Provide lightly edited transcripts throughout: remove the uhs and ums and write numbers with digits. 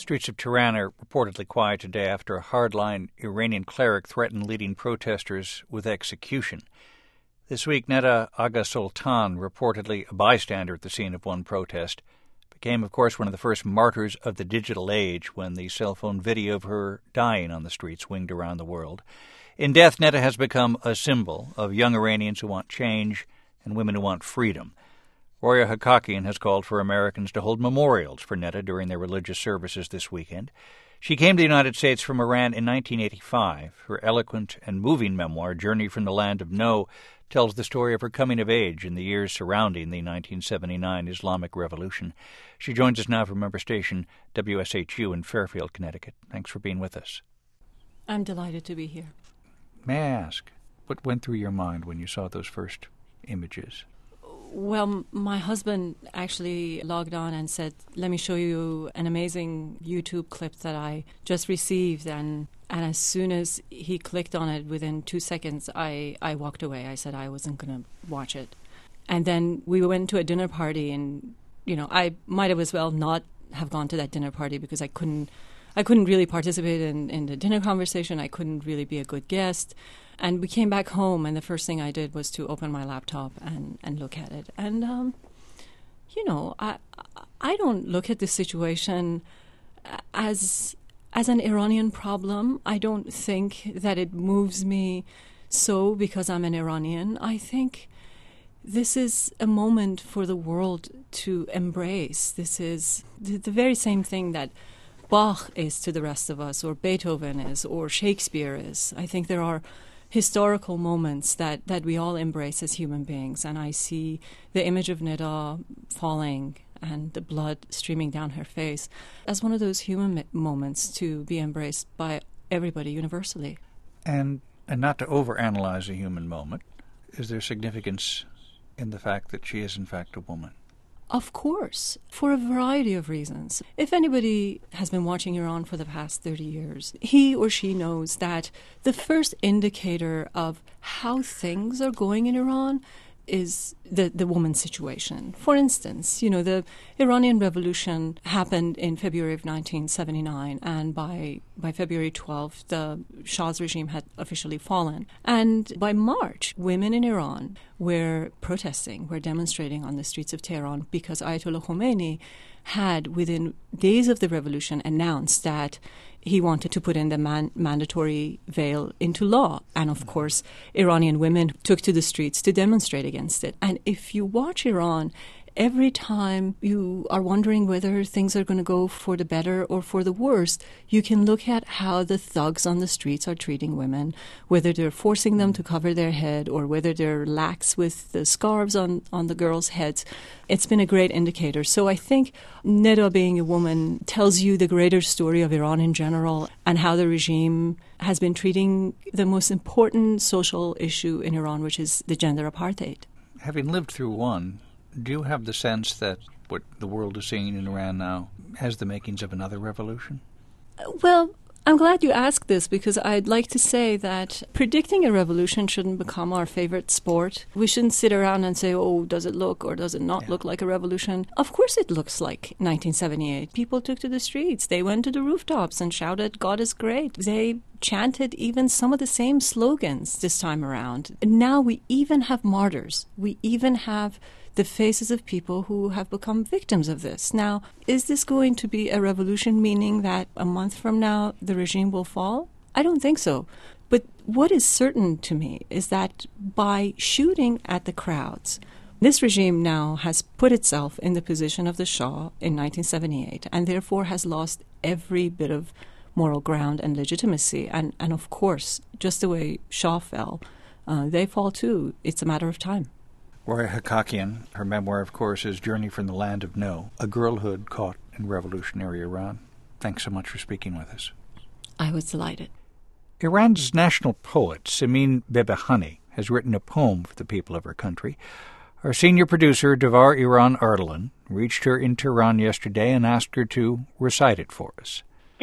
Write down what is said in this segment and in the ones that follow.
streets of Tehran are reportedly quiet today after a hardline Iranian cleric threatened leading protesters with execution. This week, Neda Agha Soltan, reportedly a bystander at the scene of one protest, became, of course, one of the first martyrs of the digital age when the cell phone video of her dying on the streets winged around the world. In death, Neda has become a symbol of young Iranians who want change and women who want freedom. Roya Hakakian has called for Americans to hold memorials for Neda during their religious services this weekend. She came to the United States from Iran in 1985. Her eloquent and moving memoir, Journey from the Land of No, tells the story of her coming of age in the years surrounding the 1979 Islamic Revolution. She joins us now from member station WSHU in Fairfield, Connecticut. Thanks for being with us. I'm delighted to be here. May I ask, what went through your mind when you saw those first images? Well, my husband actually logged on and said, let me show you an amazing YouTube clip that I just received. And as soon as he clicked on it, within 2 seconds, I walked away. I said I wasn't going to watch it. And then we went to a dinner party, and, I might have as well not have gone to that dinner party because I couldn't really participate in the dinner conversation. I couldn't really be a good guest. And we came back home, and the first thing I did was to open my laptop and look at it. And, I don't look at this situation as an Iranian problem. I don't think that it moves me so because I'm an Iranian. I think this is a moment for the world to embrace. This is the very same thing that Bach is to the rest of us, or Beethoven is, or Shakespeare is. I think there are historical moments that we all embrace as human beings. And I see the image of Neda falling and the blood streaming down her face as one of those human moments to be embraced by everybody universally. And not to overanalyze a human moment, is there significance in the fact that she is in fact a woman? Of course, for a variety of reasons. If anybody has been watching Iran for the past 30 years, he or she knows that the first indicator of how things are going in Iran is the woman's situation. For instance, the Iranian Revolution happened in February of 1979, and by February 12th, the Shah's regime had officially fallen. And by March, women in Iran were protesting, were demonstrating on the streets of Tehran because Ayatollah Khomeini had, within days of the revolution, announced that he wanted to put in the mandatory veil into law. And of course, Iranian women took to the streets to demonstrate against it. And if you watch Iran, every time you are wondering whether things are going to go for the better or for the worse, you can look at how the thugs on the streets are treating women, whether they're forcing them to cover their head or whether they're lax with the scarves on the girls' heads. It's been a great indicator. So I think Neda being a woman tells you the greater story of Iran in general and how the regime has been treating the most important social issue in Iran, which is the gender apartheid. Having lived through one, do you have the sense that what the world is seeing in Iran now has the makings of another revolution? Well, I'm glad you asked this because I'd like to say that predicting a revolution shouldn't become our favorite sport. We shouldn't sit around and say, oh, does it look or does it not look like a revolution? Of course it looks like 1978. People took to the streets. They went to the rooftops and shouted, God is great. They chanted even some of the same slogans this time around. Now we even have martyrs. We even have the faces of people who have become victims of this. Now, is this going to be a revolution, meaning that a month from now the regime will fall? I don't think so. But what is certain to me is that by shooting at the crowds, this regime now has put itself in the position of the Shah in 1978 and therefore has lost every bit of moral ground and legitimacy. And of course, just the way Shah fell, they fall too. It's a matter of time. Roya Hakakian, her memoir, of course, is Journey from the Land of No, a girlhood caught in revolutionary Iran. Thanks so much for speaking with us. I was delighted. Iran's national poet, Simin Behbahani, has written a poem for the people of her country. Our senior producer, Davar Iran Ardalan, reached her in Tehran yesterday and asked her to recite it for us.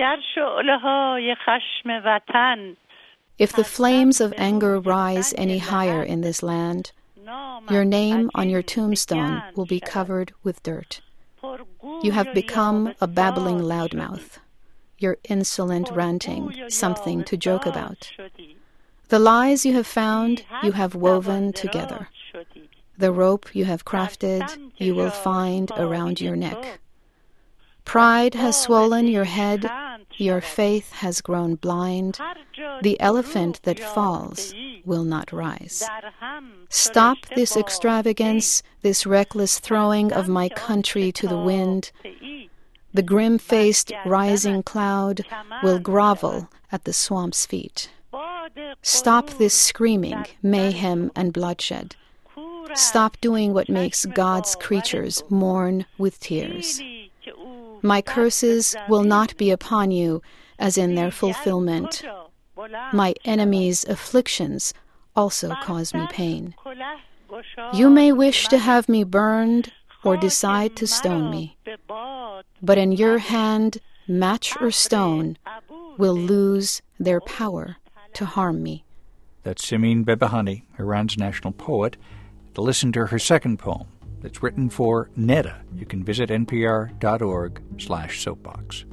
If the flames of anger rise any higher in this land, your name on your tombstone will be covered with dirt. You have become a babbling loudmouth, your insolent ranting something to joke about. The lies you have found, you have woven together. The rope you have crafted, you will find around your neck. Pride has swollen your head, your faith has grown blind. The elephant that falls will not rise. Stop this extravagance, this reckless throwing of my country to the wind. The grim-faced rising cloud will grovel at the swamp's feet. Stop this screaming, mayhem, and bloodshed. Stop doing what makes God's creatures mourn with tears. My curses will not be upon you as in their fulfillment. My enemies' afflictions also cause me pain. You may wish to have me burned or decide to stone me, but in your hand, match or stone will lose their power to harm me. That's Simin Behbahani, Iran's national poet. To listen to her second poem that's written for Netta, you can visit npr.org/soapbox.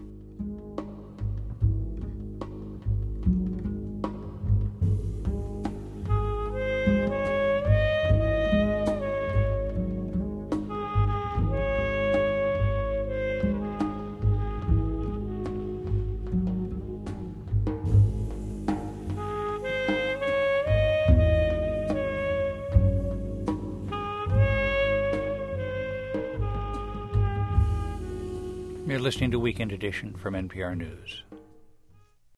You're listening to Weekend Edition from NPR News.